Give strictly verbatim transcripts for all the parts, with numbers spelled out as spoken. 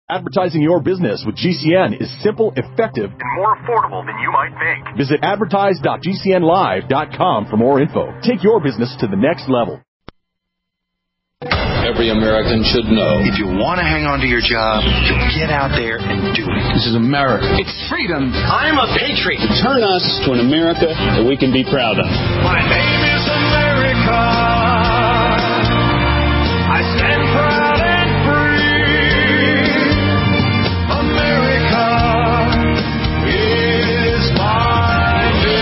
Advertising your business with G C N is simple, effective, and more affordable than you might think. Visit advertise dot g c n live dot com for more info. Take your business to the next level. Every American should know. If you want to hang on to your job, you get out there and do it. This is America. It's freedom. I'm a patriot. Turn us to an America that we can be proud of. My name is America. I stand proud and free. America is my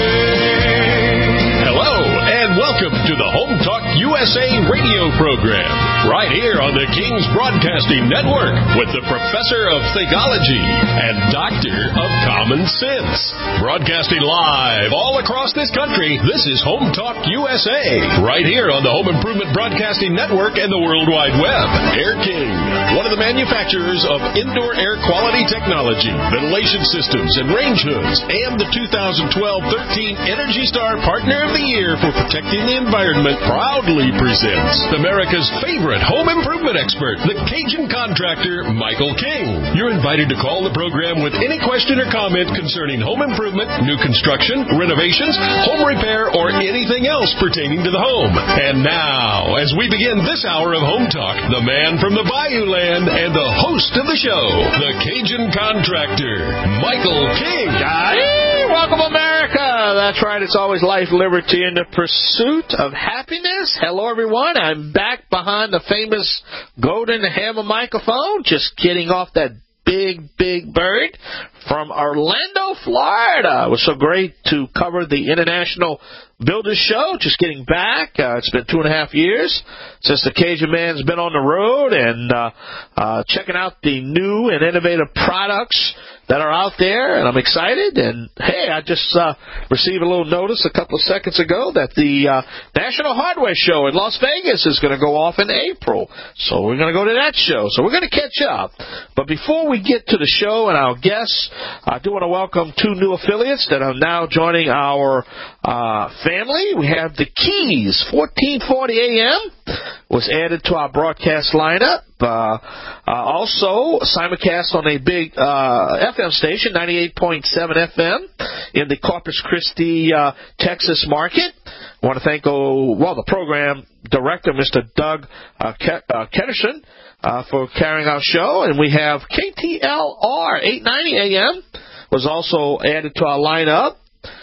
name. Hello, and welcome to the Home Talk U S A radio program, right here on the King's Broadcasting Network with the Professor of Theology and Doctor of Common Sense. Broadcasting live all across this country, this is Home Talk U S A, right here on the Home Improvement Broadcasting Network and the World Wide Web. Air King, one of the manufacturers of indoor air quality technology, ventilation systems, and range hoods, and the two thousand twelve thirteen Energy Star Partner of the Year for protecting the environment, proudly presents America's favorite home improvement expert, the Cajun contractor, Michael King. You're invited to call the program with any question or comment concerning home improvement, new construction, renovations, home repair, or anything else pertaining to the home. And now, as we begin this hour of Home Talk, the man from the Bayou Land and the host of the show, the Cajun contractor, Michael King. Hey, welcome, America. That's right. It's always life, liberty, and the pursuit of happiness. Hello, everyone. I'm back behind the famous golden hammer microphone, just getting off that big, big bird from Orlando, Florida. It was so great to cover the International Builders Show, just getting back. Uh, it's been two and a half years since the Cajun Man's been on the road and uh, uh, checking out the new and innovative products that are out there, and I'm excited. And, hey, I just uh, received a little notice a couple of seconds ago that the uh, National Hardware Show in Las Vegas is going to go off in April. So we're going to go to that show. So we're going to catch up. But before we get to the show and our guests, I do want to welcome two new affiliates that are now joining our uh, family. We have the Keys, fourteen forty A M was added to our broadcast lineup. Uh, uh, also, simulcast on a big uh, F M station, ninety-eight point seven F M, in the Corpus Christi, uh, Texas market. I want to thank, oh, well, the program director, Mister Doug uh, Ke- uh, Ketterson, uh, for carrying our show. And we have K T L R, eight ninety A M, was also added to our lineup.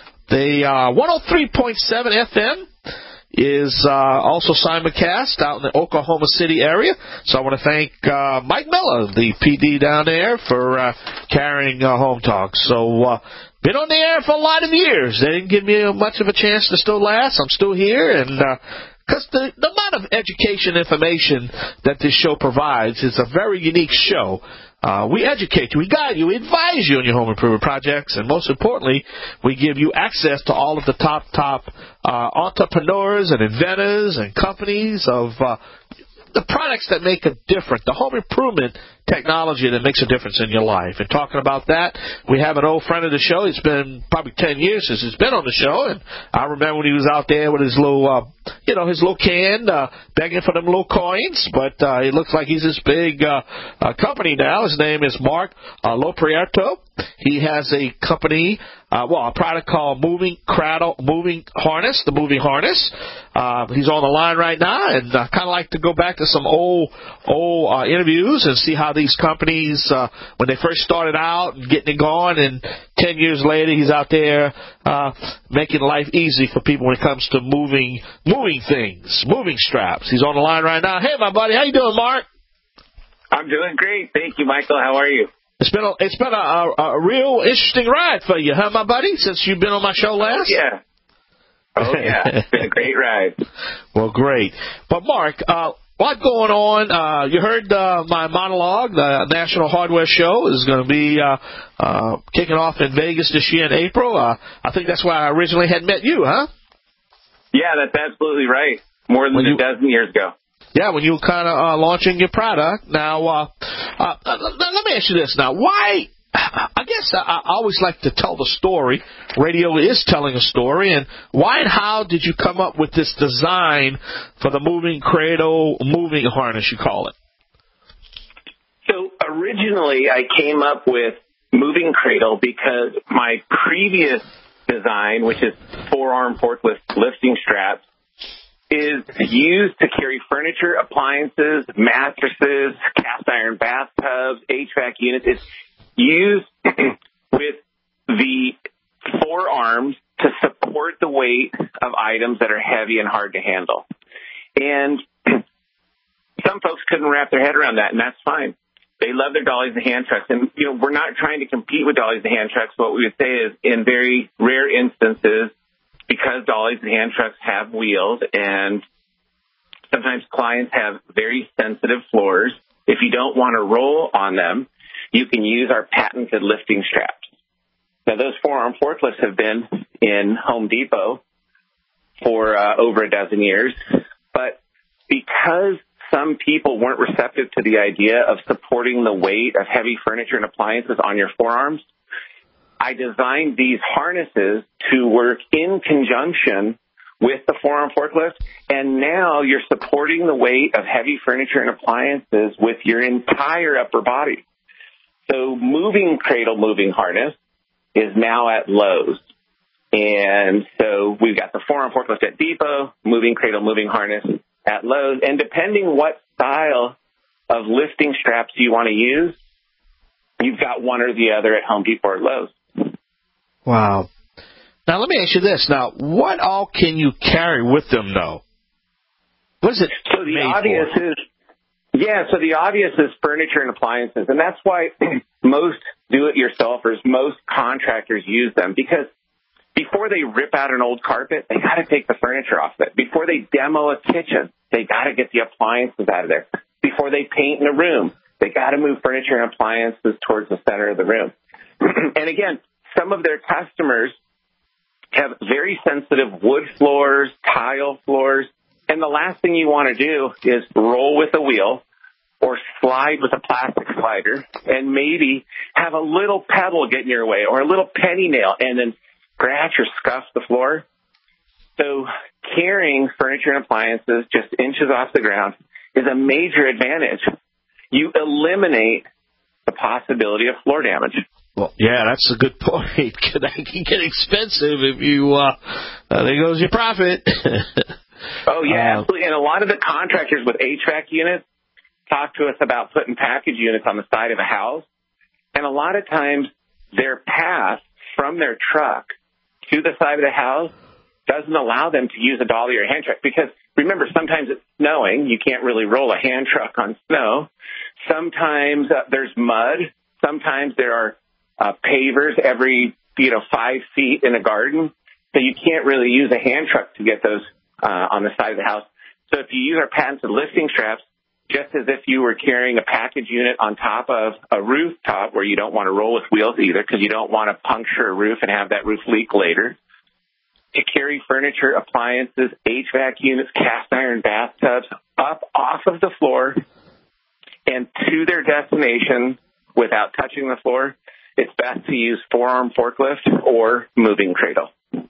The uh, one oh three point seven F M is uh, also simulcast out in the Oklahoma City area. So I want to thank uh, Mike Miller, the P D down there, for uh, carrying uh, Home Talk. So uh, been on the air for a lot of years. They didn't give me much of a chance to still last. I'm still here, and because uh, the, the amount of education information that this show provides is a very unique show. Uh, we educate you, we guide you, we advise you on your home improvement projects, and most importantly, we give you access to all of the top, top uh, entrepreneurs and inventors and companies of uh, the products that make a difference, the home improvement technology that makes a difference in your life. And talking about that, we have an old friend of the show. It's been probably ten years since he's been on the show, and I remember when he was out there with his little, uh, you know, his little can, uh, begging for them little coins, but uh, it looks like he's this big uh, uh, company now. His name is Mark uh, Loprieto. He has a company, uh, well, a product called Moving Cradle, Moving Harness, the Moving Harness. Uh, he's on the line right now, and I kind of like to go back to some old, old uh, interviews and see how these companies, uh, when they first started out and getting it going, and ten years later, he's out there uh, making life easy for people when it comes to moving, moving things, moving straps. He's on the line right now. Hey, my buddy, how you doing, Mark? I'm doing great. Thank you, Michael. How are you? It's been a, it's been a, a, a real interesting ride for you, huh, my buddy, since you've been on my show last? Oh, yeah. Oh, yeah. It's been a great ride. Well, great. But, Mark, uh, what going on? Uh, you heard uh, my monologue. The National Hardware Show is going to be uh, uh, kicking off in Vegas this year in April. Uh, I think that's where I originally had met you, huh? Yeah, that's absolutely right. More than you, a dozen years ago. Yeah, when you were kind of uh, launching your product. Now, uh, uh, let me ask you this now. Why, I guess I, I always like to tell the story. Radio is telling a story. And why and how did you come up with this design for the moving cradle, moving harness, you call it? So originally I came up with moving cradle because my previous design, which is four-arm forklift lifting straps, is used to carry furniture, appliances, mattresses, cast iron bathtubs, H V A C units. It's used with the forearms to support the weight of items that are heavy and hard to handle. And some folks couldn't wrap their head around that, and that's fine. They love their dollies and hand trucks. And, you know, we're not trying to compete with dollies and hand trucks. What we would say is, in very rare instances, because dollies and hand trucks have wheels and sometimes clients have very sensitive floors, if you don't want to roll on them, you can use our patented lifting straps. Now, those four-arm forklifts have been in Home Depot for uh, over a dozen years, but because some people weren't receptive to the idea of supporting the weight of heavy furniture and appliances on your forearms, I designed these harnesses to work in conjunction with the four-arm forklift, and now you're supporting the weight of heavy furniture and appliances with your entire upper body. So moving cradle moving harness is now at Lowe's. And so we've got the four-arm forklift at Depot, moving cradle moving harness at Lowe's. And depending what style of lifting straps you want to use, you've got one or the other at Home Depot or Lowe's. Wow. Now, let me ask you this. Now, what all can you carry with them, though? What is it So the made obvious for? is, yeah, so the obvious is furniture and appliances. And that's why most do-it-yourselfers, most contractors use them, because before they rip out an old carpet, they got to take the furniture off it. Before they demo a kitchen, they got to get the appliances out of there. Before they paint in a room, they got to move furniture and appliances towards the center of the room. And again, some of their customers have very sensitive wood floors, tile floors, and the last thing you want to do is roll with a wheel or slide with a plastic slider and maybe have a little pebble get in your way or a little penny nail and then scratch or scuff the floor. So carrying furniture and appliances just inches off the ground is a major advantage. You eliminate the possibility of floor damage. Well, yeah, that's a good point. That can get expensive if you, uh, uh there goes your profit. Oh, yeah, uh, absolutely. And a lot of the contractors with H V A C units talk to us about putting package units on the side of a house. And a lot of times their path from their truck to the side of the house doesn't allow them to use a dolly or a hand truck because, remember, sometimes it's snowing. You can't really roll a hand truck on snow. Sometimes uh, there's mud. Sometimes there are uh, pavers every, you know, five feet in a garden. So you can't really use a hand truck to get those uh, on the side of the house. So if you use our patented lifting straps, just as if you were carrying a package unit on top of a rooftop where you don't want to roll with wheels either because you don't want to puncture a roof and have that roof leak later, to carry furniture, appliances, H V A C units, cast iron bathtubs up off of the floor and to their destination without touching the floor, it's best to use four-arm forklift or moving cradle.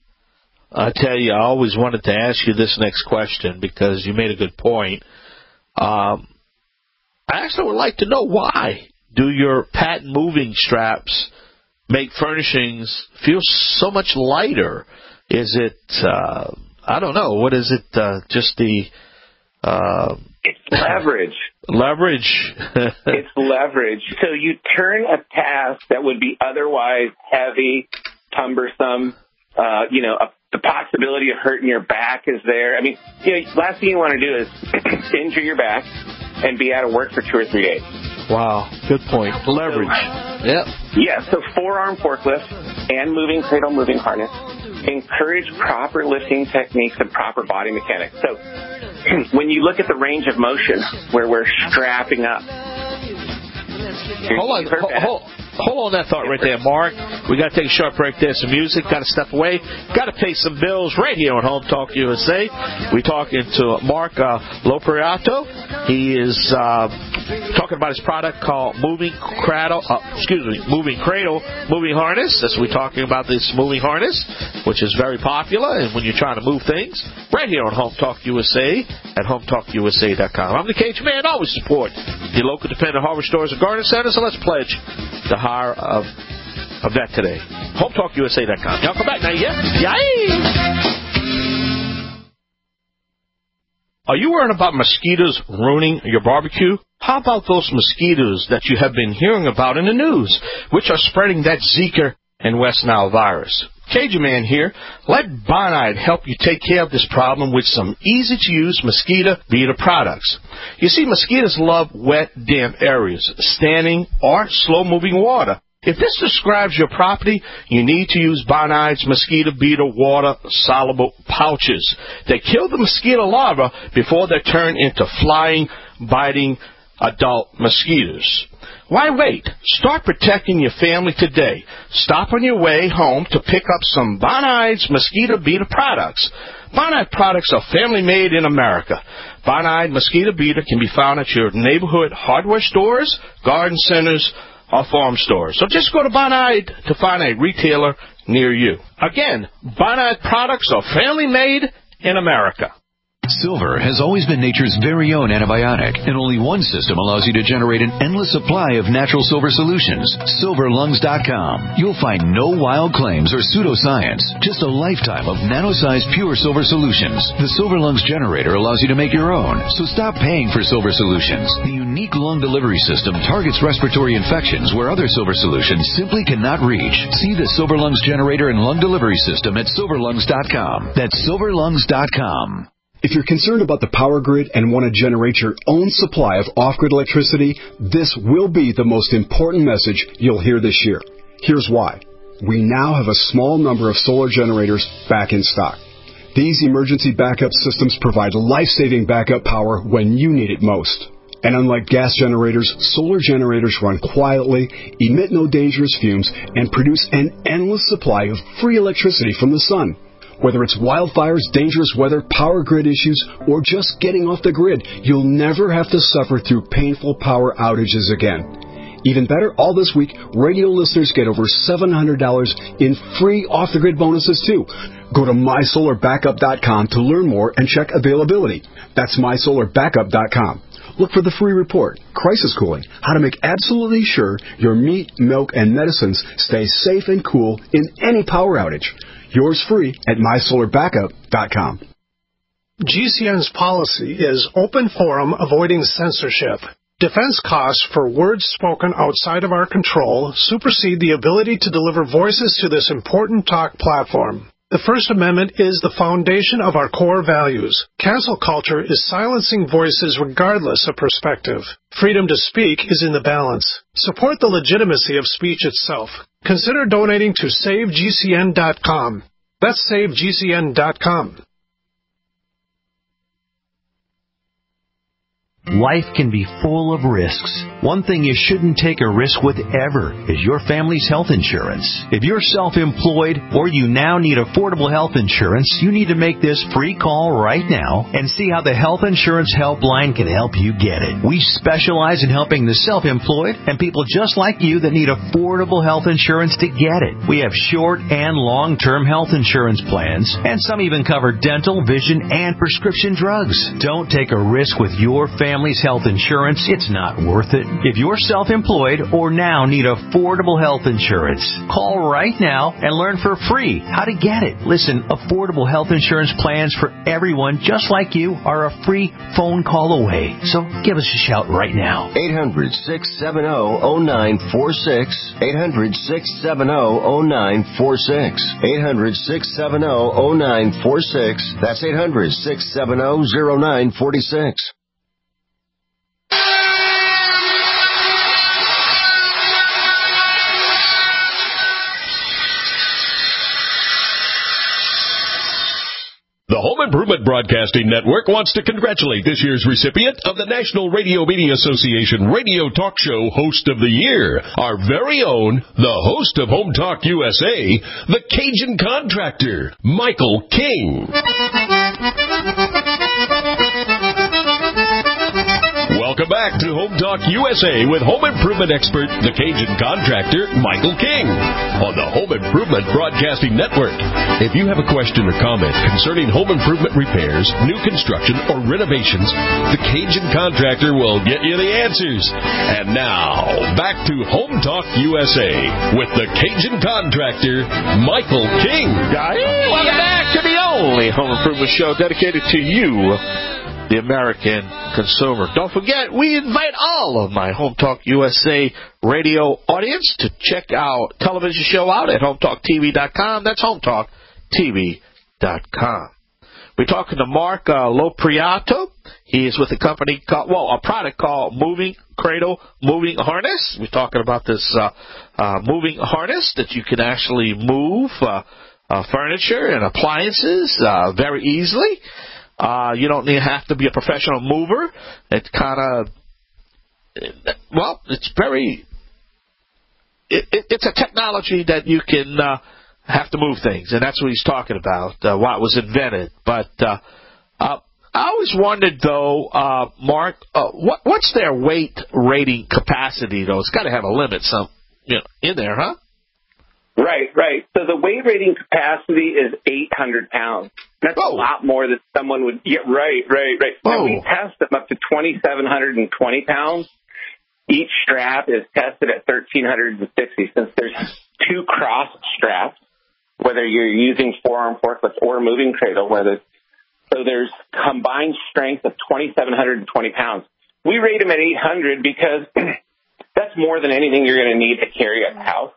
I tell you, I always wanted to ask you this next question because you made a good point. Um, I actually would like to know why do your patent moving straps make furnishings feel so much lighter? Is it, uh, I don't know, what is it, uh, just the... Uh, it's leverage. Leverage. It's leverage. So you turn a task that would be otherwise heavy, cumbersome, uh, you know, a, the possibility of hurting your back is there. I mean, you know, last thing you want to do is injure your back and be out of work for two or three days. Wow, good point. Leverage. So, yep. Yeah, so four-arm forklift and moving cradle moving harness encourage proper lifting techniques and proper body mechanics. So when you look at the range of motion where we're strapping up. Hold on, hold, hold, hold on that thought right there, Mark. We got to take a short break there. Some music. Got to step away. Got to pay some bills right here on Home Talk U S A. We're talking to Mark uh, Lopriato. He is uh, talking about his product called Moving Cradle. Uh, excuse me, Moving Cradle, Moving Harness. That's what we're talking about. This moving harness, which is very popular, and when you're trying to move things, right here on Home Talk U S A at home talk U S A dot com. I'm the Cajun Man. Always support your local dependent hardware stores and garden centers. So let's pledge the hire of of that today. home talk U S A dot com. Y'all come back now, yeah? Yay! Are you worried about mosquitoes ruining your barbecue? How about those mosquitoes that you have been hearing about in the news, which are spreading that Zika and West Nile virus? Cajun Man here. Let Bonide help you take care of this problem with some easy-to-use mosquito beater products. You see, mosquitoes love wet, damp areas, standing or slow-moving water. If this describes your property, you need to use Bonide's mosquito beater water-soluble pouches. They kill the mosquito larvae before they turn into flying, biting adult mosquitoes. Why wait? Start protecting your family today. Stop on your way home to pick up some Bonide's mosquito beater products. Bonide products are family-made in America. Bonide mosquito beater can be found at your neighborhood hardware stores, garden centers, or farm stores. So just go to Bonide to find a retailer near you. Again, Bonide products are family-made in America. Silver has always been nature's very own antibiotic, and only one system allows you to generate an endless supply of natural silver solutions. silver lungs dot com. You'll find no wild claims or pseudoscience, just a lifetime of nano-sized pure silver solutions. The Silver Lungs generator allows you to make your own, so stop paying for silver solutions. The unique lung delivery system targets respiratory infections where other silver solutions simply cannot reach. See the Silver Lungs generator and lung delivery system at silver lungs dot com. That's silver lungs dot com. If you're concerned about the power grid and want to generate your own supply of off-grid electricity, this will be the most important message you'll hear this year. Here's why. We now have a small number of solar generators back in stock. These emergency backup systems provide life-saving backup power when you need it most. And unlike gas generators, solar generators run quietly, emit no dangerous fumes, and produce an endless supply of free electricity from the sun. Whether it's wildfires, dangerous weather, power grid issues, or just getting off the grid, you'll never have to suffer through painful power outages again. Even better, all this week, radio listeners get over seven hundred dollars in free off-the-grid bonuses, too. Go to my solar backup dot com to learn more and check availability. That's my solar backup dot com. Look for the free report, Crisis Cooling, how to make absolutely sure your meat, milk, and medicines stay safe and cool in any power outage. Yours free at my solar backup dot com. G C N's policy is open forum avoiding censorship. Defense costs for words spoken outside of our control supersede the ability to deliver voices to this important talk platform. The First Amendment is the foundation of our core values. Cancel culture is silencing voices regardless of perspective. Freedom to speak is in the balance. Support the legitimacy of speech itself. Consider donating to save G C N dot com. That's save G C N dot com. Life can be full of risks. One thing you shouldn't take a risk with ever is your family's health insurance. If you're self-employed or you now need affordable health insurance, you need to make this free call right now and see how the Health Insurance Helpline can help you get it. We specialize in helping the self-employed and people just like you that need affordable health insurance to get it. We have short and long-term health insurance plans, and some even cover dental, vision, and prescription drugs. Don't take a risk with your family. Family's health insurance, it's not worth it. If you're self-employed or now need affordable health insurance, call right now and learn for free how to get it. Listen, affordable health insurance plans for everyone just like you are a free phone call away. So give us a shout right now. eight hundred, six seven zero, zero nine four six. eight hundred, six seven zero, zero nine four six. eight hundred, six seven zero, zero nine four six. That's eight hundred, six seven zero, zero nine four six. The Home Improvement Broadcasting Network wants to congratulate this year's recipient of the National Radio Media Association Radio Talk Show Host of the Year, our very own, the host of Home Talk U S A, the Cajun Contractor, Michael King. Welcome back to Home Talk U S A with home improvement expert, the Cajun Contractor, Michael King, on the Home Improvement Broadcasting Network. If you have a question or comment concerning home improvement repairs, new construction, or renovations, the Cajun Contractor will get you the answers. And now, back to Home Talk U S A with the Cajun Contractor, Michael King. Welcome back to the only home improvement show dedicated to you, the American consumer. Don't forget, we invite all of my Home Talk U S A radio audience to check our television show out at home talk t v dot com. That's home talk t v dot com. We're talking to Mark uh, Lopriato. He is with a company called, well, a product called Moving Cradle Moving Harness. We're talking about this uh, uh, moving harness that you can actually move uh, uh, furniture and appliances uh, very easily. Uh, you don't need, have to be a professional mover. It's kind of, well, it's very, it, it, it's a technology that you can uh, have to move things, and that's what he's talking about, uh, why it was invented. But uh, uh, I always wondered, though, uh, Mark, uh, what, what's their weight rating capacity, though? It's got to have a limit some, you know, in there, huh? Right, right. So the weight rating capacity is eight hundred pounds. That's Whoa. a lot more than someone would. Yeah, right, right, right. Now we test them up to twenty-seven hundred twenty pounds. Each strap is tested at one thousand three hundred sixty. Since there's two cross straps, whether you're using four-arm forklifts or moving cradle, whether so there's combined strength of twenty-seven hundred twenty pounds. We rate them at eight hundred because that's more than anything you're going to need to carry at the house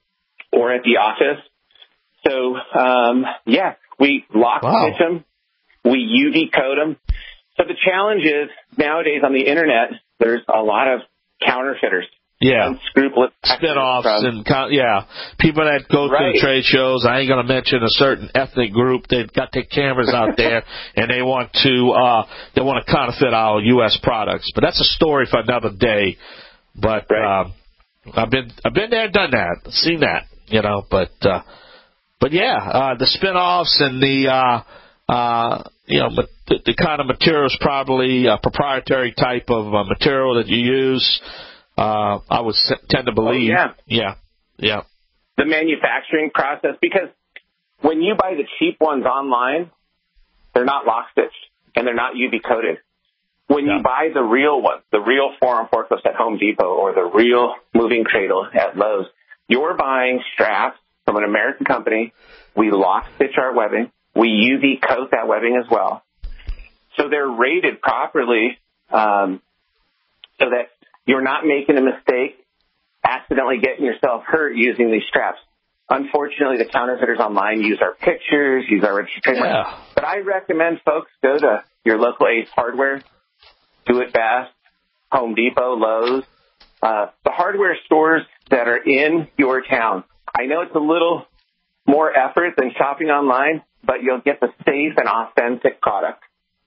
or at the office. So, um, yeah, we lock wow. stitch them. We U V coat them. So the challenge is nowadays on the Internet, there's a lot of counterfeiters. Yeah. Unscrupulous. Spin-offs and, yeah, people that go right. to trade shows. I ain't going to mention a certain ethnic group. They've got their cameras out there, and they want to, uh, they want to counterfeit our U S products. But that's a story for another day. But, right. um, I've been, I've been there, done that, seen that. You know, but uh, but yeah, uh, the spin-offs and the uh, uh, you know the, the kind of materials, probably a proprietary type of uh, material that you use. Uh, I would tend to believe. Oh, yeah, yeah, yeah. The manufacturing process, because when you buy the cheap ones online, they're not lock stitched and they're not U V coated. When yeah. you buy the real ones, the real four-arm forklifts at Home Depot or the real moving cradle at Lowe's, you're buying straps from an American company. We lock stitch our webbing. We U V coat that webbing as well. So they're rated properly um, so that you're not making a mistake, accidentally getting yourself hurt using these straps. Unfortunately, the counterfeiters online use our pictures, use our registered trademark. Yeah. But I recommend folks go to your local Ace Hardware, Do It Fast, Home Depot, Lowe's, uh, the hardware stores that are in your town. I know it's a little more effort than shopping online, but you'll get the safe and authentic product.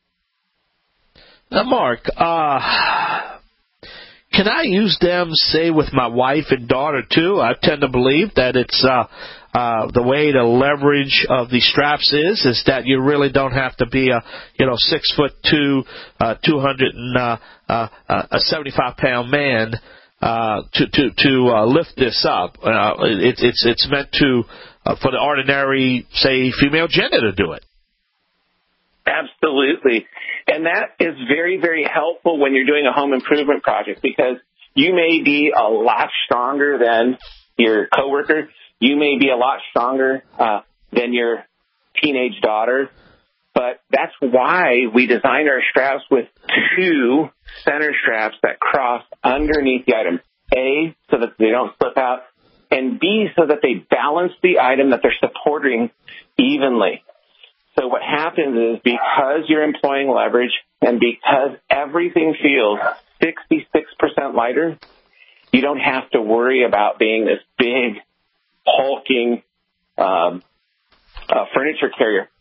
Now, Mark, uh, can I use them, say, with my wife and daughter, too? I tend to believe that it's uh, uh, the way the leverage of the straps is, is that you really don't have to be a, you know, six foot two, uh, two hundred and uh, uh, a seventy-five pound man uh, to to to uh, lift this up. Uh, it, it's it's meant to uh, for the ordinary, say, female gender to do it. Absolutely. And that is very, very helpful when you're doing a home improvement project, because you may be a lot stronger than your coworker. You may be a lot stronger uh, than your teenage daughter. But that's why we designed our straps with two center straps that cross underneath the item. A, so that they don't slip out, and B, so that they balance the item that they're supporting evenly. So what happens is, because you're employing leverage and because everything feels sixty-six percent lighter, you don't have to worry about being this big, hulking um, uh, furniture carrier.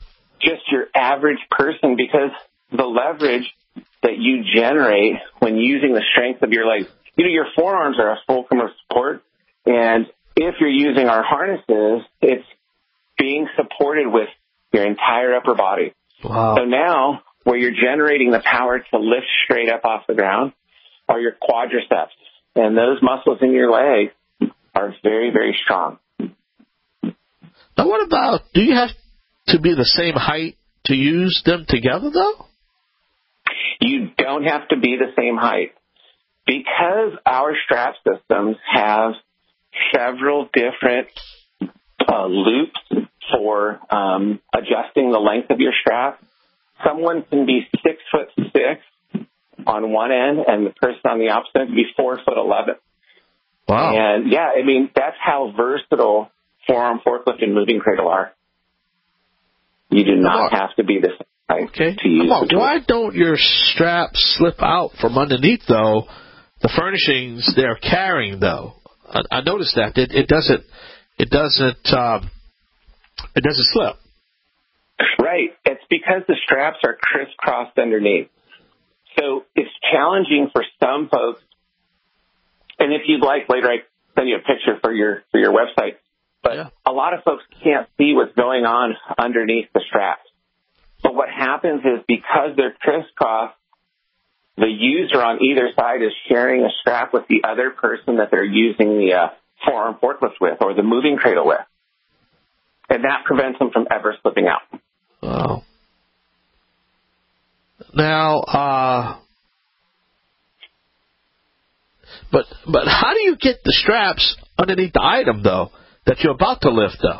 just your average person, because the leverage that you generate when using the strength of your legs, you know, your forearms are a fulcrum of support, and if you're using our harnesses, it's being supported with your entire upper body. Wow. So now, where you're generating the power to lift straight up off the ground are your quadriceps, and those muscles in your leg are very, very strong. Now, what about, do you have to be the same height to use them together, though? You don't have to be the same height. Because our strap systems have several different uh, loops for um, adjusting the length of your strap, someone can be six foot six on one end, and the person on the opposite end can be four foot eleven. Wow! And yeah, I mean that's how versatile forearm forklift and moving cradle are. You do not have to be the same height okay. to use. Come on. Why don't your straps slip out from underneath though the furnishings they're carrying though? I, I noticed that it, it doesn't it doesn't um, it doesn't slip. Right. It's because the straps are crisscrossed underneath. So it's challenging for some folks. And if you'd like, later I send you a picture for your for your website. But yeah. A lot of folks can't see what's going on underneath the straps. But what happens is because they're crisscrossed, the user on either side is sharing a strap with the other person that they're using the uh, forearm forklift with or the moving cradle with. And that prevents them from ever slipping out. Wow. Now, uh, but but how do you get the straps underneath the item, though, that you're about to lift, though?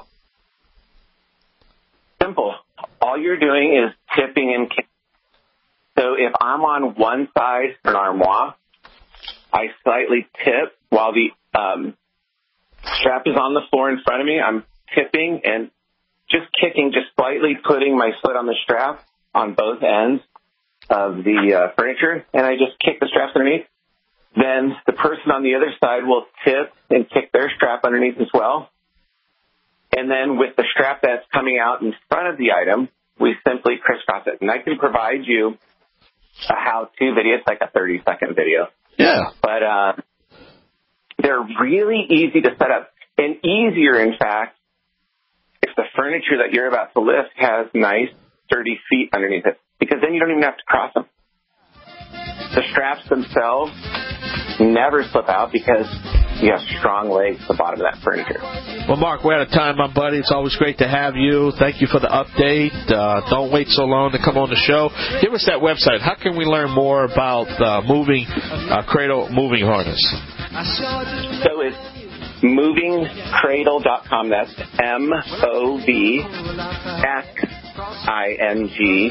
Simple. All you're doing is tipping and kicking. So if I'm on one side of an armoire, I slightly tip while the um, strap is on the floor in front of me. I'm tipping and just kicking, just slightly putting my foot on the strap on both ends of the uh, furniture, and I just kick the straps underneath. Then the person on the other side will tip and kick their strap underneath as well. And then with the strap that's coming out in front of the item, we simply crisscross it. And I can provide you a how-to video. It's like a thirty-second video. Yeah. But uh, they're really easy to set up, and easier, in fact, if the furniture that you're about to lift has nice, sturdy feet underneath it, because then you don't even have to cross them. The straps themselves never slip out because you have strong legs at the bottom of that furniture. Well, Mark, we're out of time, my buddy. It's always great to have you. Thank you for the update. Uh, don't wait so long to come on the show. Give us that website. How can we learn more about uh, moving uh, cradle moving harness? So it's moving cradle dot com. That's M O V X I N G.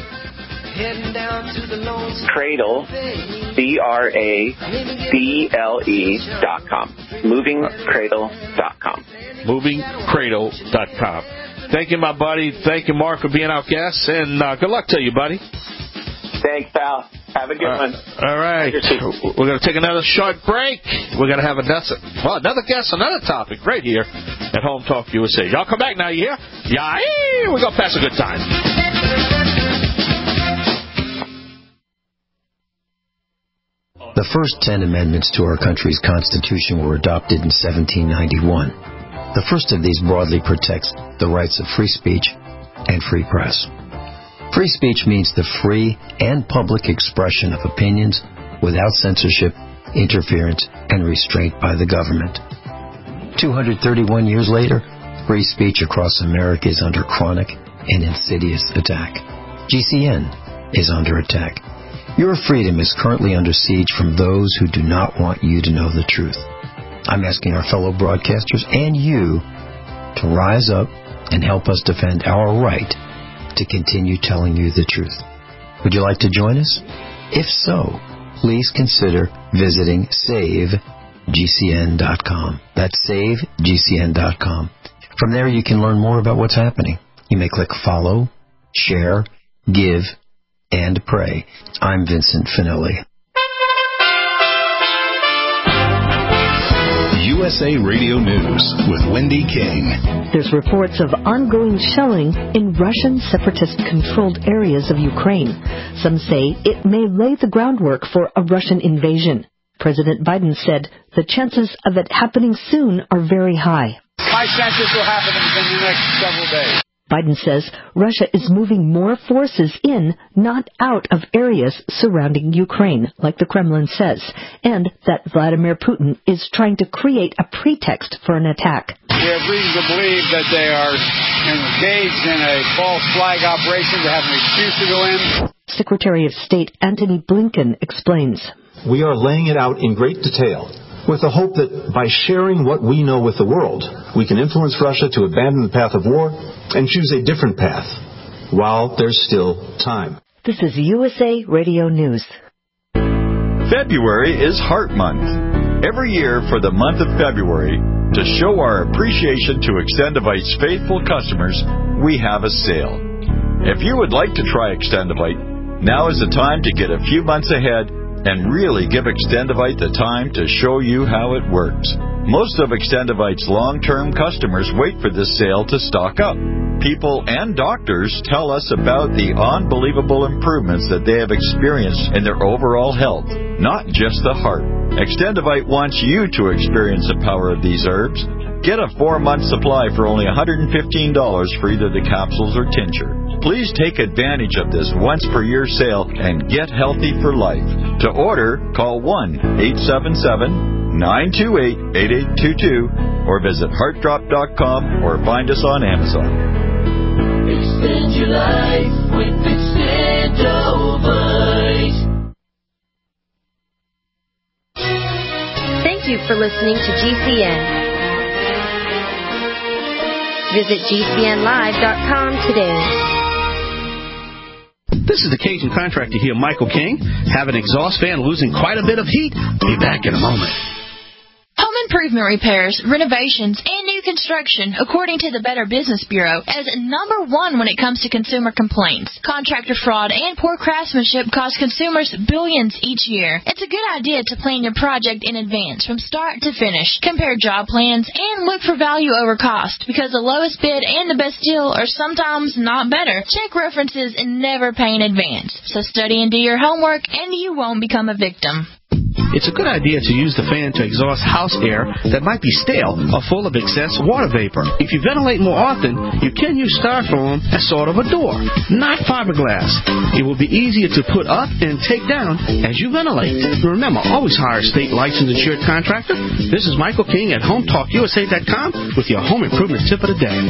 Cradle, C R A D L E dot com. moving cradle dot com. moving cradle dot com. Thank you, my buddy. Thank you, Mark, for being our guest, and uh, good luck to you, buddy. Thanks, pal. Have a good uh, one. All right. We're going to take another short break. We're going to have another, well, another guest, another topic right here at Home Talk U S A. Y'all come back now, you hear? Yeah, we're going to pass a good time. The first ten amendments to our country's Constitution were adopted in seventeen ninety-one. The first of these broadly protects the rights of free speech and free press. Free speech means the free and public expression of opinions without censorship, interference, and restraint by the government. two hundred thirty-one years later, free speech across America is under chronic and insidious attack. G C N is under attack. Your freedom is currently under siege from those who do not want you to know the truth. I'm asking our fellow broadcasters and you to rise up and help us defend our right to continue telling you the truth. Would you like to join us? If so, please consider visiting save G C N dot com. That's save G C N dot com. From there, you can learn more about what's happening. You may click follow, share, give, and pray. I'm Vincent Finelli. U S A Radio News with Wendy King. There's reports of ongoing shelling in Russian separatist-controlled areas of Ukraine. Some say it may lay the groundwork for a Russian invasion. President Biden said the chances of it happening soon are very high. My sense is will happen in the next several days. Biden says Russia is moving more forces in, not out of areas surrounding Ukraine, like the Kremlin says, and that Vladimir Putin is trying to create a pretext for an attack. We have reason to believe that they are engaged in a false flag operation to have an excuse to go in. Secretary of State Antony Blinken explains. We are laying it out in great detail, with the hope that by sharing what we know with the world, we can influence Russia to abandon the path of war and choose a different path, while there's still time. This is U S A Radio News. February is Heart Month. Every year for the month of February, to show our appreciation to Extendivite's faithful customers, we have a sale. If you would like to try Extendivite, now is the time to get a few months ahead and really give Extendivite the time to show you how it works. Most of Extendivite's long-term customers wait for this sale to stock up. People and doctors tell us about the unbelievable improvements that they have experienced in their overall health, not just the heart. Extendivite wants you to experience the power of these herbs. Get a four-month supply for only one hundred fifteen dollars for either the capsules or tincture. Please take advantage of this once-per-year sale and get healthy for life. To order, call one eight seven seven, nine two eight, eight eight two two or visit heart drop dot com or find us on Amazon. Extend your life with Extendivite. Thank you for listening to G C N. Visit G C N live dot com today. This is the Cajun contractor here, Michael King. Have an exhaust fan losing quite a bit of heat? Be back in a moment. Home improvement repairs, renovations, and new construction, according to the Better Business Bureau, as number one when it comes to consumer complaints. Contractor fraud and poor craftsmanship cost consumers billions each year. It's a good idea to plan your project in advance from start to finish. Compare job plans and look for value over cost, because the lowest bid and the best deal are sometimes not better. Check references and never pay in advance. So study and do your homework, and you won't become a victim. It's a good idea to use the fan to exhaust house air that might be stale or full of excess water vapor. If you ventilate more often, you can use styrofoam as sort of a door, not fiberglass. It will be easier to put up and take down as you ventilate. Remember, always hire a state licensed insured contractor. This is Michael King at home talk U S A dot com with your home improvement tip of the day.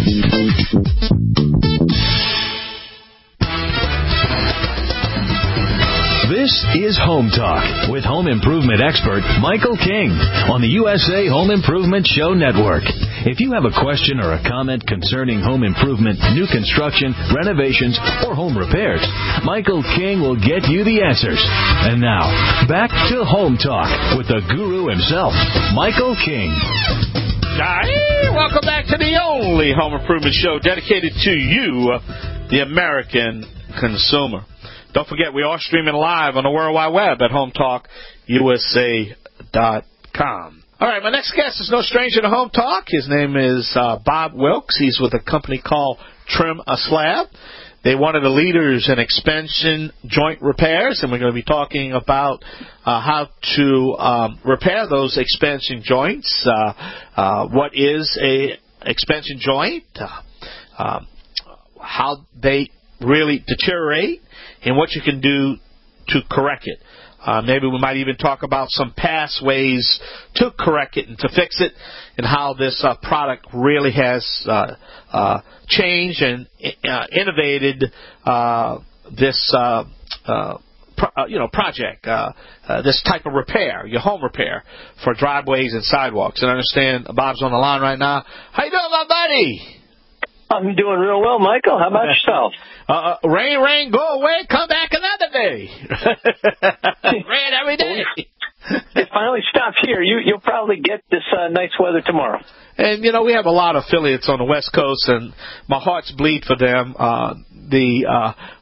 This is Home Talk with home improvement expert Michael King on the U S A Home Improvement Show Network. If you have a question or a comment concerning home improvement, new construction, renovations, or home repairs, Michael King will get you the answers. And now, back to Home Talk with the guru himself, Michael King. Hey, welcome back to the only home improvement show dedicated to you, the American consumer. Don't forget, we are streaming live on the World Wide Web at home talk U S A dot com. All right, my next guest is no stranger to Home Talk. His name is uh, Bob Wilkes. He's with a company called Trim a Slab. They're one of the leaders in expansion joint repairs, and we're going to be talking about uh, how to um, repair those expansion joints. Uh, uh, what is a expansion joint? Uh, uh, how they really deteriorate, and what you can do to correct it. Uh, maybe we might even talk about some past ways to correct it and to fix it, and how this uh, product really has uh, uh, changed and uh, innovated uh, this uh, uh, pro- uh, you know project, uh, uh, this type of repair, your home repair for driveways and sidewalks. And I understand Bob's on the line right now. How you doing, my buddy? I'm doing real well, Michael. How about yourself? Uh, rain, rain, go away, come back another day. Rain every day. It finally stopped here. You, you'll probably get this uh, nice weather tomorrow. And, you know, we have a lot of affiliates on the West Coast, and my heart's bleed for them. Uh, the uh,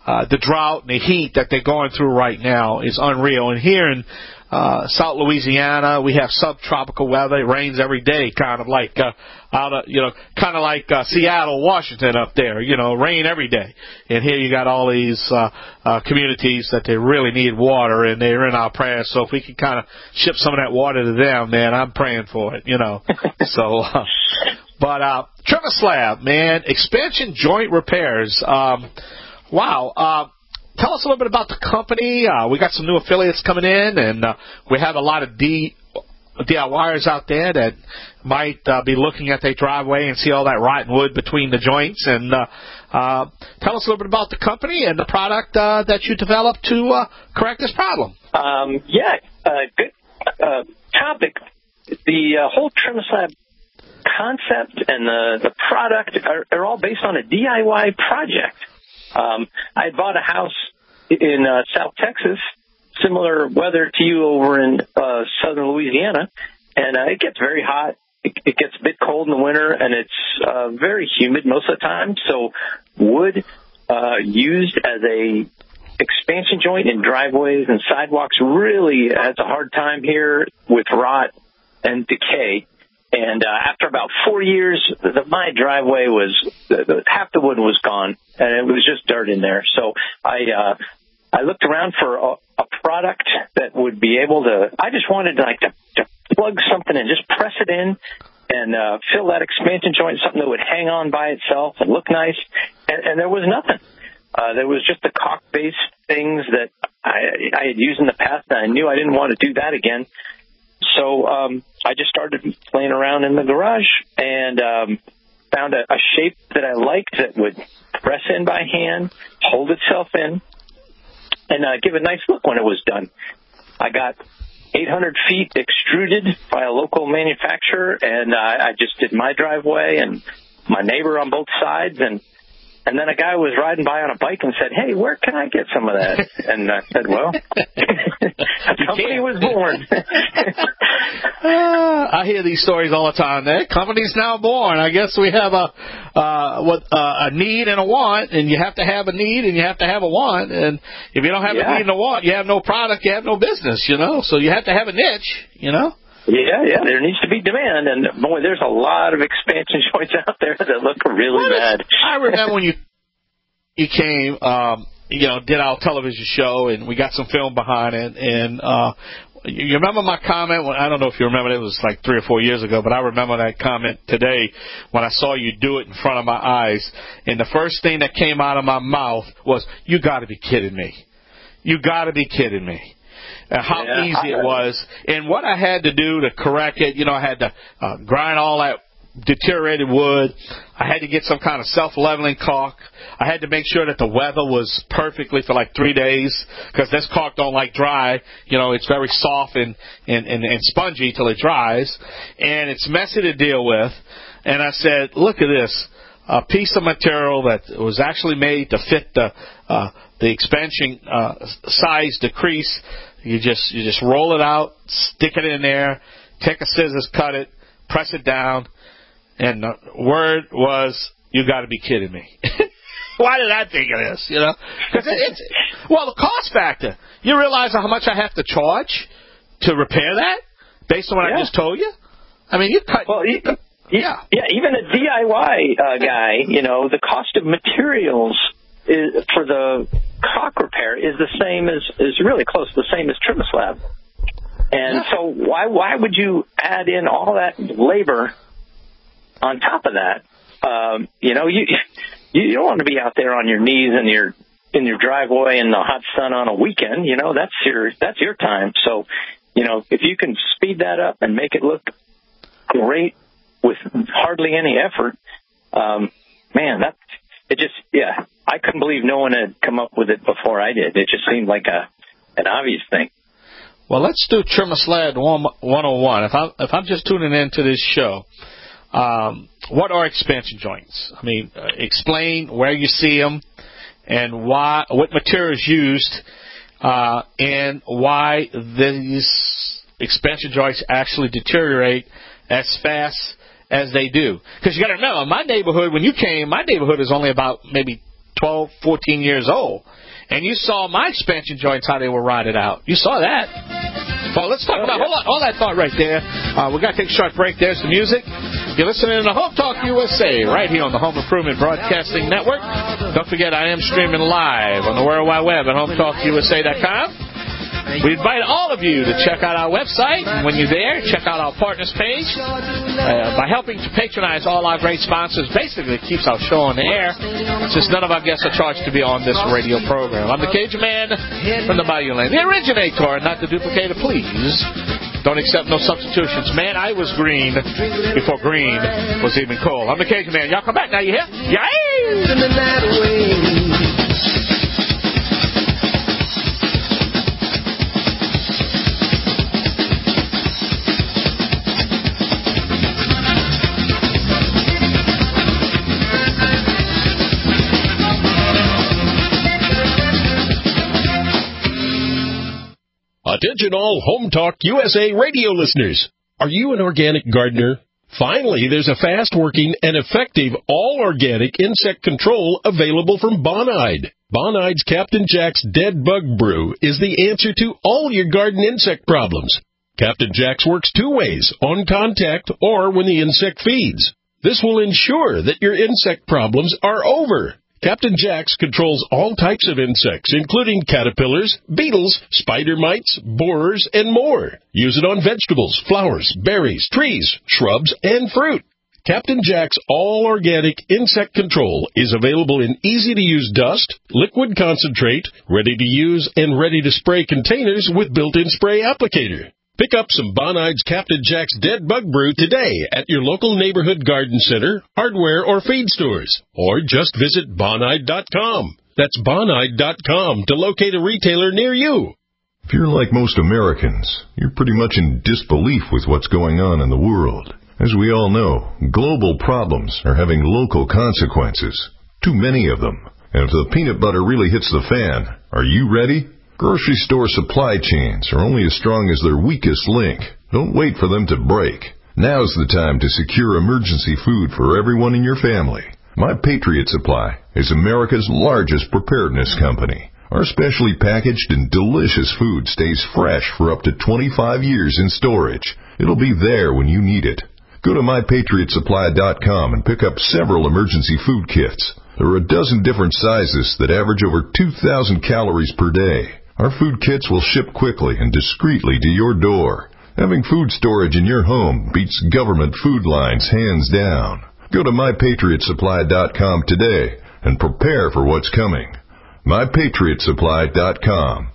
uh, the drought and the heat that they're going through right now is unreal. And here in uh, South Louisiana, we have subtropical weather. It rains every day, kind of like uh, out of, you know, kind of like uh, Seattle, Washington up there. You know, rain every day. And here you got all these uh, uh, communities that they really need water, and they're in our prayers. So if we can kind of ship some of that water to them, man, I'm praying for it. You know, so. Uh, But uh, TrimmerSlab, man, expansion joint repairs. Um, wow. Uh, tell us a little bit about the company. Uh, we got some new affiliates coming in, and uh, we have a lot of D, DIYers out there that might uh, be looking at their driveway and see all that rotten wood between the joints. And uh, uh, tell us a little bit about the company and the product uh, that you developed to uh, correct this problem. Um, yeah, uh, good uh, topic. The uh, whole TrimmerSlab concept and the, the product are, are all based on a D I Y project. Um, I had bought a house in uh, South Texas, similar weather to you over in uh, southern Louisiana, and uh, it gets very hot. It, it gets a bit cold in the winter, and it's uh, very humid most of the time. So wood uh, used as a expansion joint in driveways and sidewalks really has a hard time here with rot and decay. And uh, after about four years, the, my driveway was the, the, half the wood was gone, and it was just dirt in there. So I uh, I looked around for a, a product that would be able to. I just wanted to, like to, to plug something and just press it in and uh, fill that expansion joint, something that would hang on by itself and look nice. And, and there was nothing. Uh, there was just the caulk-based things that I, I had used in the past, and I knew I didn't want to do that again. So um, I just started playing around in the garage and um, found a, a shape that I liked that would press in by hand, hold itself in, and uh, give a nice look when it was done. I got eight hundred feet extruded by a local manufacturer, and uh, I just did my driveway and my neighbor on both sides, and And then a guy was riding by on a bike and said, "Hey, where can I get some of that?" And I said, "Well, a company was born." uh, I hear these stories all the time. That company's now born. I guess we have a uh, what uh, a need and a want, and you have to have a need and you have to have a want. And if you don't have yeah. a need and a want, you have no product, you have no business. You know, so you have to have a niche. You know. Yeah, yeah, there needs to be demand, and boy, there's a lot of expansion joints out there that look really what bad. Is, I remember when you you came, um, you know, did our television show, and we got some film behind it, and uh, you remember my comment? When, I don't know if you remember, it was like three or four years ago, but I remember that comment today when I saw you do it in front of my eyes, and the first thing that came out of my mouth was, "You got to be kidding me! You got to be kidding me!" Uh, how yeah, easy it was, and what I had to do to correct it. You know, I had to uh, grind all that deteriorated wood. I had to get some kind of self-leveling caulk. I had to make sure that the weather was perfectly for like three days because this caulk don't like dry. You know, it's very soft and, and, and, and spongy till it dries, and it's messy to deal with. And I said, look at this. A piece of material that was actually made to fit the uh, the expansion uh, size decrease. You just you just roll it out, stick it in there, take a scissors, cut it, press it down, and the word was, "You got to be kidding me!" Why did I think of this? You know, because it, it's well the cost factor. You realize how much I have to charge to repair that based on what yeah. I just told you. I mean, you cut. Well, you, Yeah, yeah. Even a D I Y uh, guy, you know, the cost of materials is, for the caulk repair is the same as is really close to the same as TrimmerSlab. And yeah. so why why would you add in all that labor on top of that? Um, you know, you you don't want to be out there on your knees in your in your driveway in the hot sun on a weekend. You know, that's your that's your time. So, you know, if you can speed that up and make it look great with hardly any effort, um, man, that it just, yeah, I couldn't believe no one had come up with it before I did. It just seemed like a an obvious thing. Well, let's do TrimmerSlab one oh one. If I'm, if I'm just tuning into this show, um, what are expansion joints? I mean, uh, explain where you see them and why, what material is used, uh, and why these expansion joints actually deteriorate as fast as they do. Because you got to remember, my neighborhood, when you came, my neighborhood is only about maybe twelve, fourteen years old. And you saw my expansion joints, how they were rotted out. You saw that. Well, let's talk oh, about yeah. all, all that thought right there. Uh, we got to take a short break. There's the music. You're listening to Home Talk U S A right here on the Home Improvement Broadcasting Network. Don't forget, I am streaming live on the World Wide Web at home talk U S A dot com. We invite all of you to check out our website. And when you're there, check out our partners page. Uh, by helping to patronize all our great sponsors, basically it keeps our show on the air, since none of our guests are charged to be on this radio program. I'm the Cajun Man from the Bayou Land, the originator, not the duplicator, please. Don't accept no substitutions. Man, I was green before green was even cool. I'm the Cajun Man. Y'all come back now, you hear? Yay! Attention all Home Talk U S A radio listeners. Are you an organic gardener? Finally, there's a fast-working and effective all-organic insect control available from Bonide. Bonide's Captain Jack's Dead Bug Brew is the answer to all your garden insect problems. Captain Jack's works two ways, on contact or when the insect feeds. This will ensure that your insect problems are over. Captain Jack's controls all types of insects, including caterpillars, beetles, spider mites, borers, and more. Use it on vegetables, flowers, berries, trees, shrubs, and fruit. Captain Jack's all-organic insect control is available in easy-to-use dust, liquid concentrate, ready-to-use, and ready-to-spray containers with built-in spray applicator. Pick up some Bonide's Captain Jack's Dead Bug Brew today at your local neighborhood garden center, hardware, or feed stores. Or just visit Bonide dot com. That's Bonide dot com to locate a retailer near you. If you're like most Americans, you're pretty much in disbelief with what's going on in the world. As we all know, global problems are having local consequences. Too many of them. And if the peanut butter really hits the fan, are you ready? Grocery store supply chains are only as strong as their weakest link. Don't wait for them to break. Now's the time to secure emergency food for everyone in your family. My Patriot Supply is America's largest preparedness company. Our specially packaged and delicious food stays fresh for up to twenty-five years in storage. It'll be there when you need it. Go to my patriot supply dot com and pick up several emergency food kits. There are a dozen different sizes that average over two thousand calories per day. Our food kits will ship quickly and discreetly to your door. Having food storage in your home beats government food lines hands down. Go to my patriot supply dot com today and prepare for what's coming. my patriot supply dot com.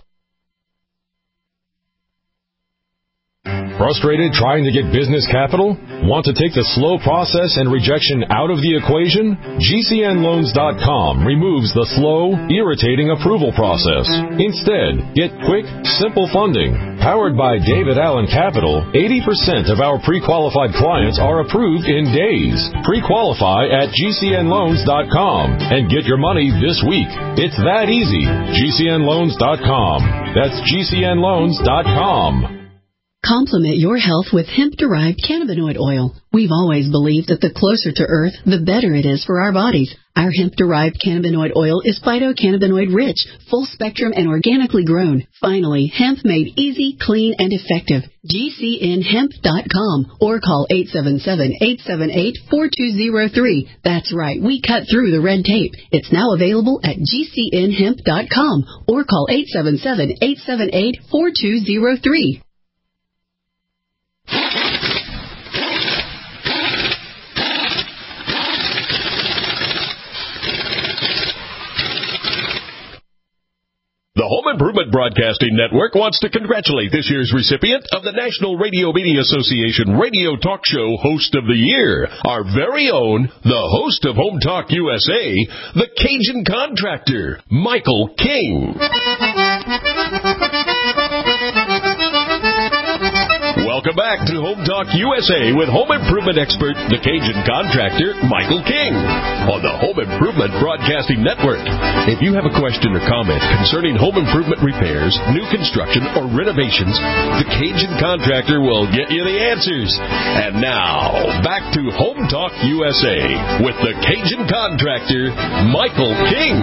Frustrated trying to get business capital? Want to take the slow process and rejection out of the equation? G C N loans dot com removes the slow, irritating approval process. Instead, get quick, simple funding. Powered by David Allen Capital, eighty percent of our pre-qualified clients are approved in days. Pre-qualify at G C N loans dot com and get your money this week. It's that easy. G C N loans dot com. That's G C N loans dot com. Complement your health with hemp-derived cannabinoid oil. We've always believed that the closer to Earth, the better it is for our bodies. Our hemp-derived cannabinoid oil is phytocannabinoid rich, full-spectrum, and organically grown. Finally, hemp made easy, clean, and effective. G C N hemp dot com or call eight seven seven, eight seven eight, four two zero three. That's right, we cut through the red tape. It's now available at G C N hemp dot com or call eight seven seven, eight seven eight, four two zero three. The Home Improvement Broadcasting Network wants to congratulate this year's recipient of the National Radio Media Association Radio Talk Show Host of the Year, our very own, the host of Home Talk U S A, the Cajun Contractor, Michael King. Welcome back to Home Talk U S A with home improvement expert, the Cajun contractor, Michael King, on the Home Improvement Broadcasting Network. If you have a question or comment concerning home improvement repairs, new construction, or renovations, the Cajun contractor will get you the answers. And now, back to Home Talk U S A with the Cajun contractor, Michael King.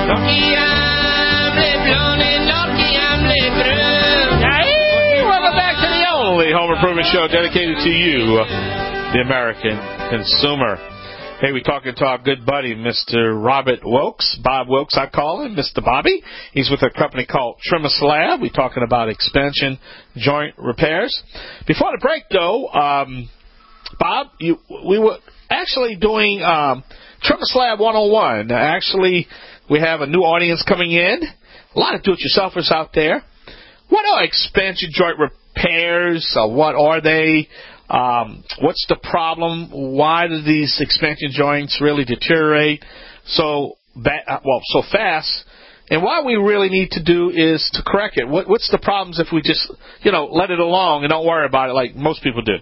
Welcome back to the only home improvement show dedicated to you, the American consumer. Hey, we're talking to our good buddy, Mister Robert Wilkes, Bob Wilkes, I call him, Mister Bobby. He's with a company called TrimaSlab. We're talking about expansion joint repairs. Before the break, though, um, Bob, you, we were actually doing um, TrimaSlab one oh one. Actually, we have a new audience coming in. A lot of do-it-yourselfers out there. What are expansion joint repairs? Uh, what are they? Um, what's the problem? Why do these expansion joints really deteriorate so ba- well so fast? And what we really need to do is to correct it. What, what's the problems if we just you know let it along and don't worry about it like most people do?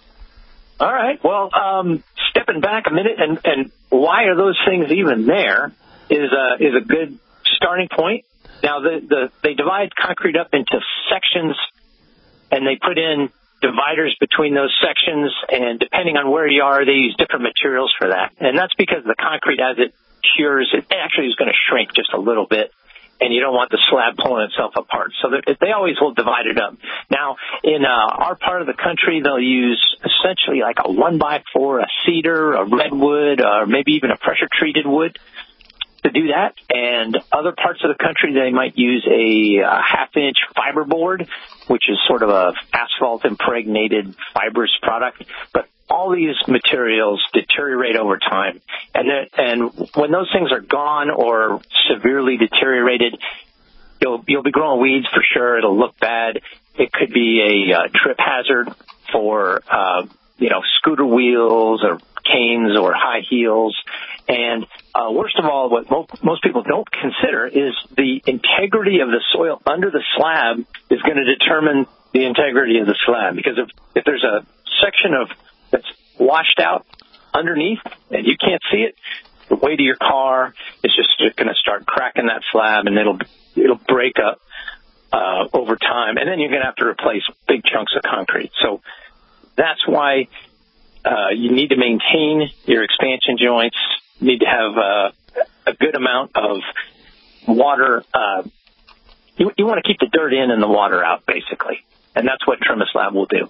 All right. Well, um, stepping back a minute, and, and why are those things even there is a, is a good starting point. Now, the, the, they divide concrete up into sections, and they put in dividers between those sections, and depending on where you are, they use different materials for that. And that's because the concrete, as it cures, it actually is going to shrink just a little bit, and you don't want the slab pulling itself apart. So they always will divide it up. Now, in uh, our part of the country, they'll use essentially like a one by four, a cedar, a redwood, or maybe even a pressure-treated wood to do that. And other parts of the country, they might use a, a half-inch fiberboard, which is sort of a asphalt-impregnated fibrous product. But all these materials deteriorate over time. And, and when those things are gone or severely deteriorated, you'll, you'll be growing weeds for sure. It'll look bad. It could be a uh, trip hazard for, uh, you know, scooter wheels or canes or high heels. And uh, worst of all, what mo- most people don't consider is the integrity of the soil under the slab is going to determine the integrity of the slab. Because if, if there's a section of that's washed out underneath and you can't see it, the weight of your car is just going to start cracking that slab, and it'll it'll break up uh, over time. And then you're going to have to replace big chunks of concrete. So that's why uh, you need to maintain your expansion joints. You need to have uh, a good amount of water. Uh, you, you want to keep the dirt in and the water out, basically. And that's what TrimaSlab will do.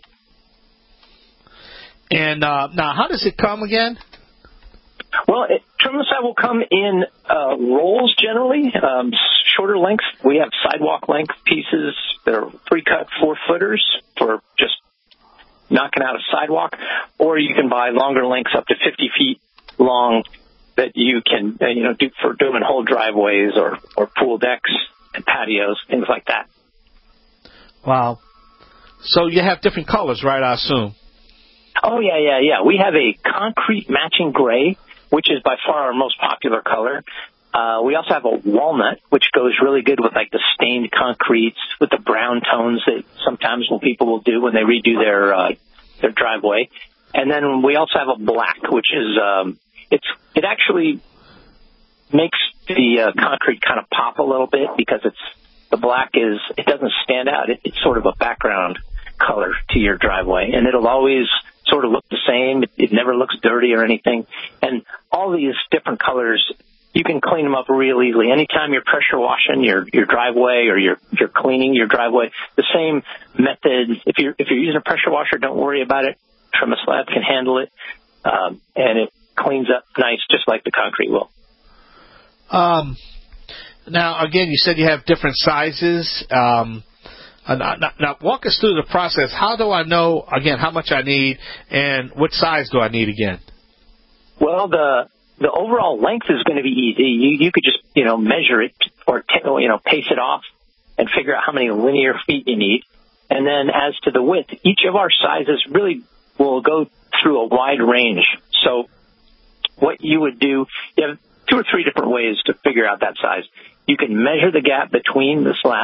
And uh, now, how does it come again? Well, it, TrimaSlab will come in uh, rolls generally, um, shorter lengths. We have sidewalk length pieces that are pre-cut four-footers for just knocking out a sidewalk, or you can buy longer lengths up to fifty feet long that you can, uh, you know, do for doing whole driveways or, or pool decks and patios, things like that. Wow. So you have different colors, right, I assume? Oh, yeah, yeah, yeah. We have a concrete matching gray, which is by far our most popular color. Uh, we also have a walnut, which goes really good with, like, the stained concretes, with the brown tones that sometimes when people will do when they redo their uh, their driveway. And then we also have a black, which is um, it's it actually makes the uh, concrete kind of pop a little bit because it's the black is it doesn't stand out. It, it's sort of a background color to your driveway, and it'll always sort of look the same. It, it never looks dirty or anything. And all these different colors, you can clean them up real easily. Anytime you're pressure washing your, your driveway or you're, you're cleaning your driveway, the same method. If you're, if you're using a pressure washer, don't worry about it. TrimaSlab can handle it, um, and it cleans up nice just like the concrete will. Um, now, again, you said you have different sizes. Um, now, now, walk us through the process. How do I know, again, how much I need and what size do I need again? Well, the the overall length is going to be easy. You, you could just, you know, measure it or, t- or, you know, pace it off and figure out how many linear feet you need. And then as to the width, each of our sizes really will go through a wide range. So what you would do, you have two or three different ways to figure out that size. You can measure the gap between the slabs,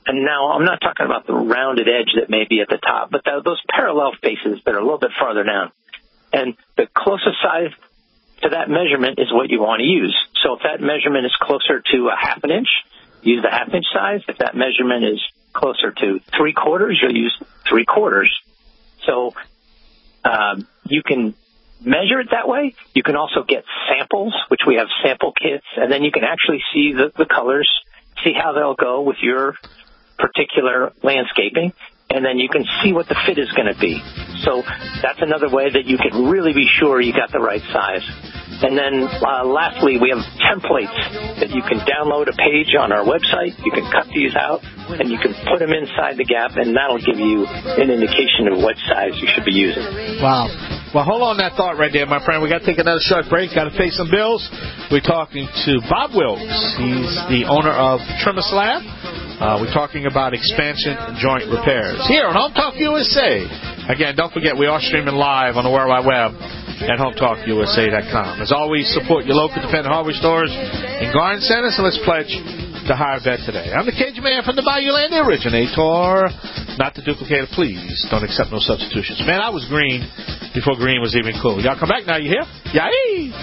and now I'm not talking about the rounded edge that may be at the top, but the, those parallel faces that are a little bit farther down. And the closest size to that measurement is what you want to use. So if that measurement is closer to a half an inch, use the half inch size. If that measurement is closer to three quarters, you'll use three quarters. So um, you can measure it that way. You can also get samples, which we have sample kits, and then you can actually see the, the colors, see how they'll go with your particular landscaping, and then you can see what the fit is going to be. So that's another way that you can really be sure you got the right size. And then uh, lastly, we have templates that you can download a page on our website. You can cut these out, and you can put them inside the gap, and that'll give you an indication of what size you should be using. Wow. Well, hold on that thought right there, my friend. We got to take another short break. Got to pay some bills. We're talking to Bob Wilkes. He's the owner of TrimSlab. Uh, we're talking about expansion and joint repairs here on Home Talk U S A. Again, don't forget, we are streaming live on the World Wide Web at home talk U S A dot com. As always, support your local independent hardware stores and garden centers, and let's pledge to hire vet today. I'm the Cajun man from the Bayou Land, the originator. Not to duplicate it, please. Don't accept no substitutions. Man, I was green before green was even cool. Y'all come back now, you hear? Yay!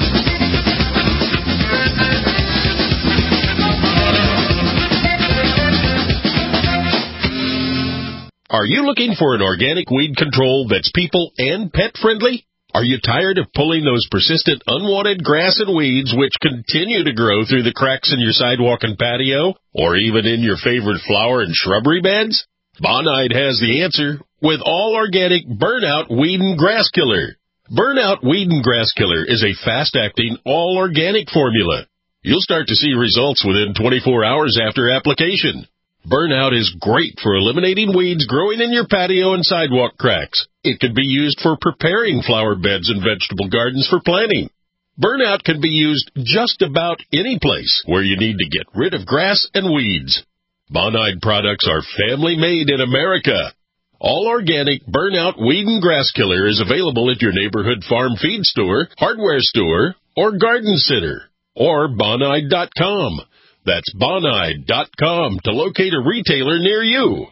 Are you looking for an organic weed control that's people and pet friendly? Are you tired of pulling those persistent unwanted grass and weeds which continue to grow through the cracks in your sidewalk and patio, or even in your favorite flower and shrubbery beds? Bonide has the answer with all organic Burnout Weed and Grass Killer. Burnout Weed and Grass Killer is a fast-acting, all-organic formula. You'll start to see results within twenty-four hours after application. Burnout is great for eliminating weeds growing in your patio and sidewalk cracks. It can be used for preparing flower beds and vegetable gardens for planting. Burnout can be used just about any place where you need to get rid of grass and weeds. Bonide products are family-made in America. All organic Burnout Weed and Grass Killer is available at your neighborhood farm feed store, hardware store, or garden center, or bonide dot com. That's bonide dot com to locate a retailer near you.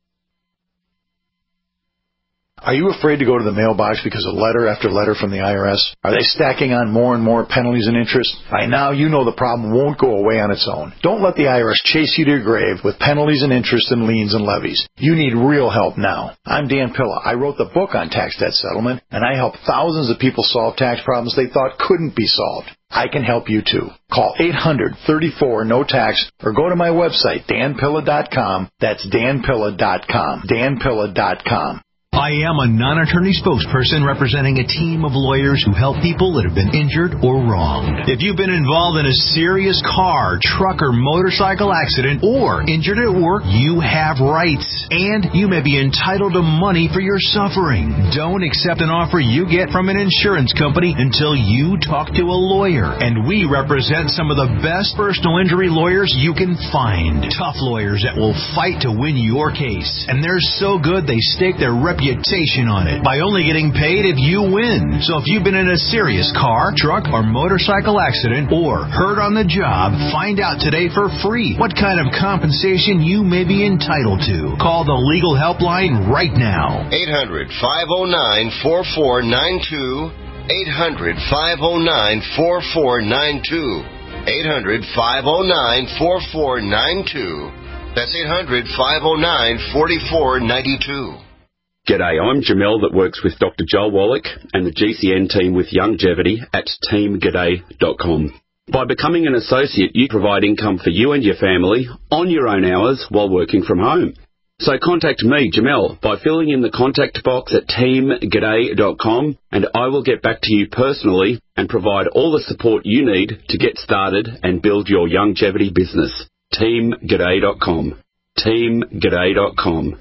Are you afraid to go to the mailbox because of letter after letter from the I R S? Are they stacking on more and more penalties and interest? By now, you know the problem won't go away on its own. Don't let the I R S chase you to your grave with penalties and interest and liens and levies. You need real help now. I'm Dan Pilla. I wrote the book on tax debt settlement, and I help thousands of people solve tax problems they thought couldn't be solved. I can help you too. Call eight hundred, thirty-four, no tax or go to my website, dan pilla dot com. That's dan pilla dot com. dan pilla dot com. I am a non-attorney spokesperson representing a team of lawyers who help people that have been injured or wronged. If you've been involved in a serious car, truck, or motorcycle accident or injured at work, you have rights, and you may be entitled to money for your suffering. Don't accept an offer you get from an insurance company until you talk to a lawyer, and we represent some of the best personal injury lawyers you can find. Tough lawyers that will fight to win your case, and they're so good they stake their reputation on it by only getting paid if you win. So if you've been in a serious car, truck, or motorcycle accident or hurt on the job, find out today for free what kind of compensation you may be entitled to. Call the legal helpline right now. eight hundred, five oh nine, four four nine two. eight hundred, five oh nine, four four nine two. eight hundred, five oh nine, four four nine two. That's eight hundred, five oh nine, four four nine two. G'day, I'm Jamel that works with Doctor Joel Wallach and the G C N team with Longevity at team g'day dot com. By becoming an associate, you provide income for you and your family on your own hours while working from home. So contact me, Jamel, by filling in the contact box at team g'day dot com, and I will get back to you personally and provide all the support you need to get started and build your longevity business. team g'day dot com. team g'day dot com.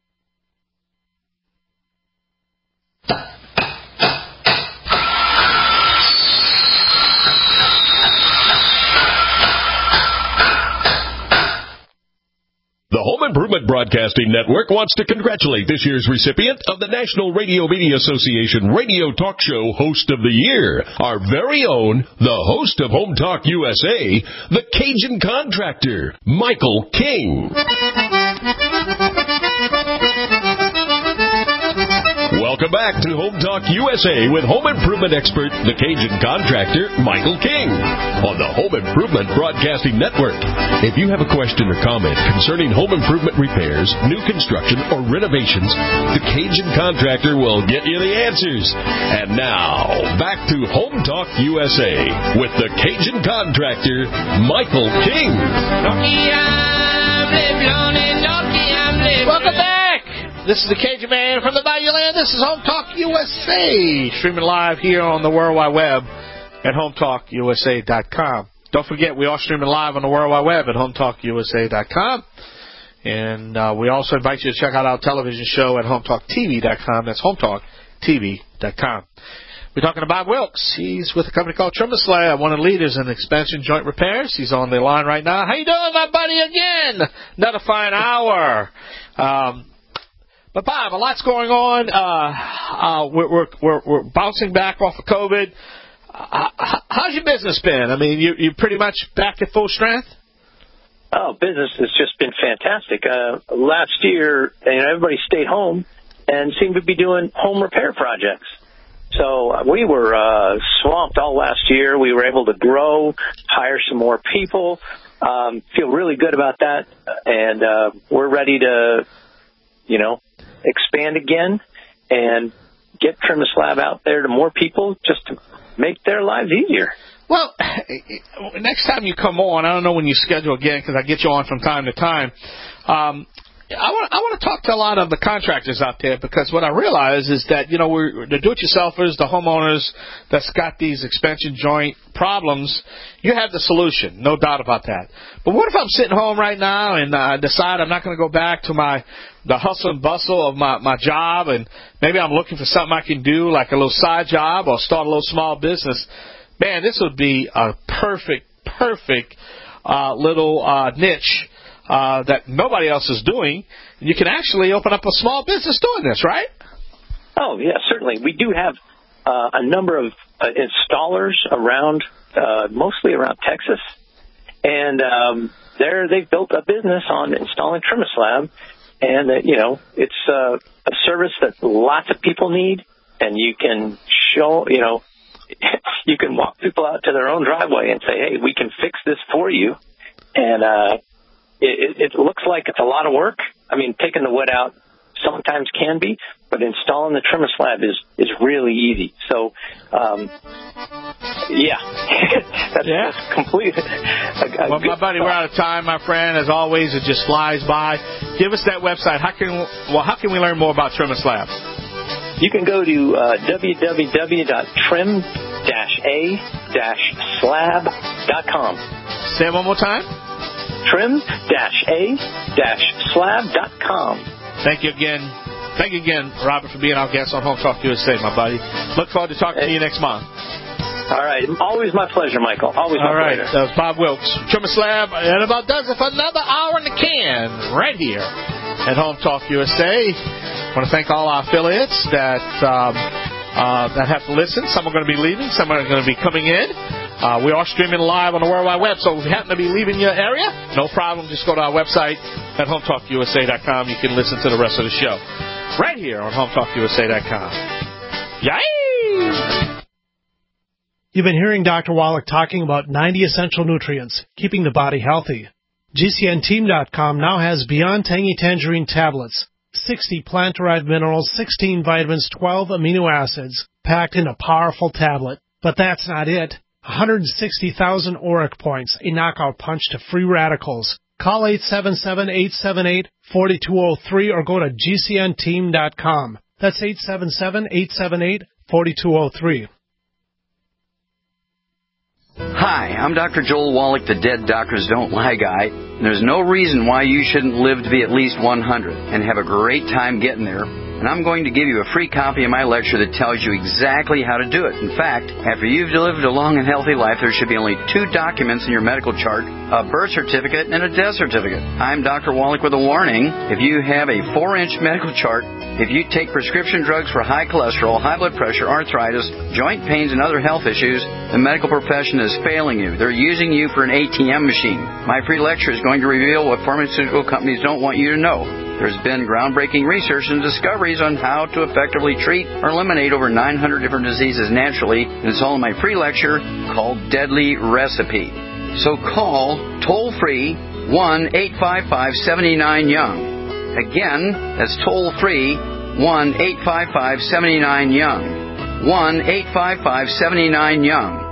The Home Improvement Broadcasting Network wants to congratulate this year's recipient of the National Radio Media Association Radio Talk Show Host of the Year, our very own, the host of Home Talk U S A, the Cajun Contractor, Michael King. Welcome back to Home Talk U S A with home improvement expert, the Cajun contractor, Michael King, on the Home Improvement Broadcasting Network. If you have a question or comment concerning home improvement repairs, new construction, or renovations, the Cajun contractor will get you the answers. And now, back to Home Talk U S A with the Cajun contractor, Michael King. Welcome back. This is the Cajun Man from the Bayou Land. This is Home Talk U S A, streaming live here on the World Wide Web at home talk u s a dot com. Don't forget, we are streaming live on the World Wide Web at home talk u s a dot com. And uh, we also invite you to check out our television show at home talk t v dot com. That's home talk t v dot com. We're talking to Bob Wilkes. He's with a company called TrimSlab, one of the leaders in expansion joint repairs. He's on the line right now. How you doing, my buddy, again? Another fine hour. Um, but, Bob, a lot's going on. Uh, uh, we're, we're, we're, we're bouncing back off of COVID. Uh, how's your business been? I mean, you, you're pretty much back at full strength? Oh, business has just been fantastic. Uh, last year, you know, everybody stayed home and seemed to be doing home repair projects. So uh, we were uh, swamped all last year. We were able to grow, hire some more people, um, feel really good about that. And uh, we're ready to, you know, expand again and get TrimSlab out there to more people just to make their lives easier. Well, next time you come on, I don't know when you schedule again because I get you on from time to time. Um, I want I want to talk to a lot of the contractors out there because what I realize is that, you know, we're the do-it-yourselfers, the homeowners that's got these expansion joint problems, you have the solution, no doubt about that. But what if I'm sitting home right now and I uh, decide I'm not going to go back to my the hustle and bustle of my, my job, and maybe I'm looking for something I can do like a little side job or start a little small business? Man, this would be a perfect, perfect uh, little uh, niche Uh, that nobody else is doing. You can actually open up a small business doing this, right? Oh, yeah, certainly. We do have uh, a number of uh, installers around, uh, mostly around Texas. And um, there they've built a business on installing TrimSlab. And, uh, you know, it's uh, a service that lots of people need. And you can show, you know, you can walk people out to their own driveway and say, hey, we can fix this for you. And, uh, It, it looks like it's a lot of work. I mean, taking the wood out sometimes can be, but installing the TrimSlab is, is really easy. So, um, yeah, that's, yeah. that's complete. A, a well, my buddy, thought. We're out of time, my friend. As always, it just flies by. Give us that website. How can well, how can we learn more about TrimSlab? You can go to uh, w w w dot trim dash a dash slab dot com. Say it one more time. trim dash a dash slab dot com. Thank you again. Thank you again, Robert, for being our guest on Home Talk U S A, my buddy. Look forward to talking to you next month. All right. Always my pleasure, Michael. Always my All right. pleasure. That was Bob Wilkes. TrimSlab, and about does it for another hour in the can right here at Home Talk U S A. I want to thank all our affiliates that um, uh, that have to listen. Some are going to be leaving. Some are going to be coming in. Uh, we are streaming live on the World Wide Web, so if you happen to be leaving your area, no problem. Just go to our website at home talk u s a dot com. You can listen to the rest of the show right here on home talk u s a dot com. Yay! You've been hearing Doctor Wallach talking about ninety essential nutrients, keeping the body healthy. G C N team dot com now has Beyond Tangy Tangerine tablets, sixty plant-derived minerals, sixteen vitamins, twelve amino acids, packed in a powerful tablet. But that's not it. one hundred sixty thousand auric points, a knockout punch to free radicals. Call eight seven seven, eight seven eight, four two zero three or go to G C N team dot com. That's eight seven seven, eight seven eight, four two zero three. Hi, I'm Doctor Joel Wallach, the Dead Doctors Don't Lie guy. There's no reason why you shouldn't live to be at least one hundred and have a great time getting there. And I'm going to give you a free copy of my lecture that tells you exactly how to do it. In fact, after you've lived a long and healthy life, there should be only two documents in your medical chart, a birth certificate and a death certificate. I'm Doctor Wallach with a warning. If you have a four-inch medical chart, if you take prescription drugs for high cholesterol, high blood pressure, arthritis, joint pains, and other health issues, the medical profession is failing you. They're using you for an A T M machine. My free lecture is going to reveal what pharmaceutical companies don't want you to know. There's been groundbreaking research and discoveries on how to effectively treat or eliminate over nine hundred different diseases naturally, and it's all in my free lecture called Deadly Recipe. So call toll-free one eight five five, seven nine, young. Again, that's toll-free one eight five five, seven nine, young. one eight five five, seven nine, young.